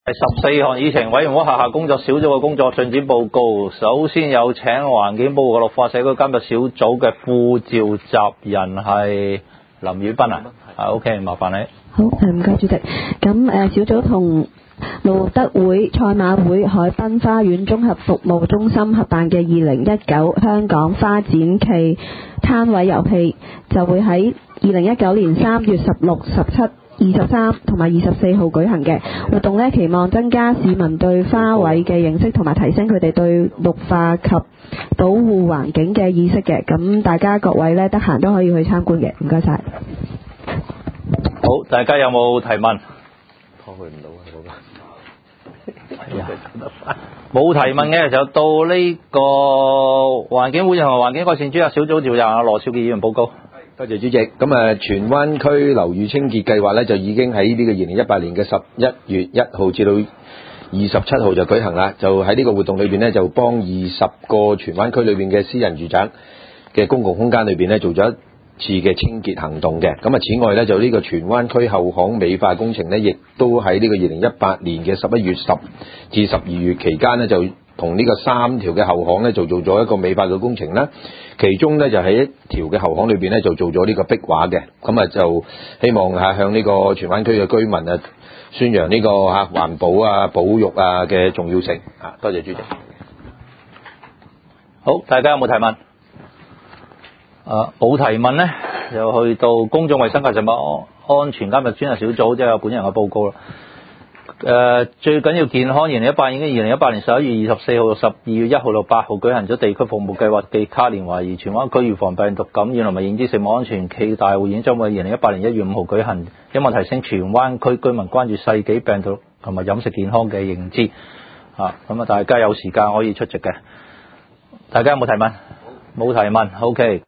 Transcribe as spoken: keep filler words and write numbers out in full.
第十四項議程委員會轄下工作小組嘅工作進展報告。首先有請環境保護嘅綠化社區監察小組嘅副召集人係林宇斌啊。啊 ，OK， 麻煩你。 好，誒唔該主席。咁誒小組同路德會、賽馬會、海濱花園綜合服務中心合辦嘅二零一九香港花展暨攤位遊戲就會喺二零一九年三月十六、十七、二十三同埋二十四號舉行嘅活動呢，期望增加市民對花卉嘅認識同埋提升佢哋對綠化及保護環境嘅意識嘅。咁大家各位呢，得閒都可以去參觀嘅。唔該晒。 好，大家有冇提問？ 拖佢唔到啊，嗰個。 冇提問嘅就到呢個環境會同環境改善專責小組召集人羅少傑議員報告。 多謝主席。咁啊，荃灣區樓宇清潔計劃咧就已經喺呢個二零一八年嘅十一月一號至到二十七號就舉行啦。就喺呢個活動裏邊咧，就幫二十個荃灣區裏邊嘅私人住宅嘅公共空間裏邊咧做咗一次嘅清潔行動嘅。咁啊，此外咧就呢個荃灣區後巷美化工程咧，亦都喺呢個二零一八年嘅十一月十至十二月期間咧，就同呢個三條嘅後巷咧就做咗一個美化嘅工程啦。其中咧就喺一條嘅後巷裏邊咧就做咗呢個壁畫嘅。咁啊就希望嚇向呢個荃灣區嘅居民啊宣揚呢個嚇環保啊保育啊嘅重要性啊。多謝主席。 好，大家有冇提問？啊，冇提問呢，就去到公眾衛生及食物安全監察專責小組，即係本人嘅報告啦。誒、呃，最緊要健康。二零一八已經二零一八年十一月二十四號到十二月一號到八號舉行咗地區服務計劃暨卡連懷疑荃灣區預防病毒感染同埋認知食物安全暨大會演將會二零一八年一月五號舉行，希望提升荃灣區居民關注世紀病毒同埋飲食健康嘅認知。啊，咁啊，大家有時間可以出席嘅。大家有冇提問？冇提問 ，OK。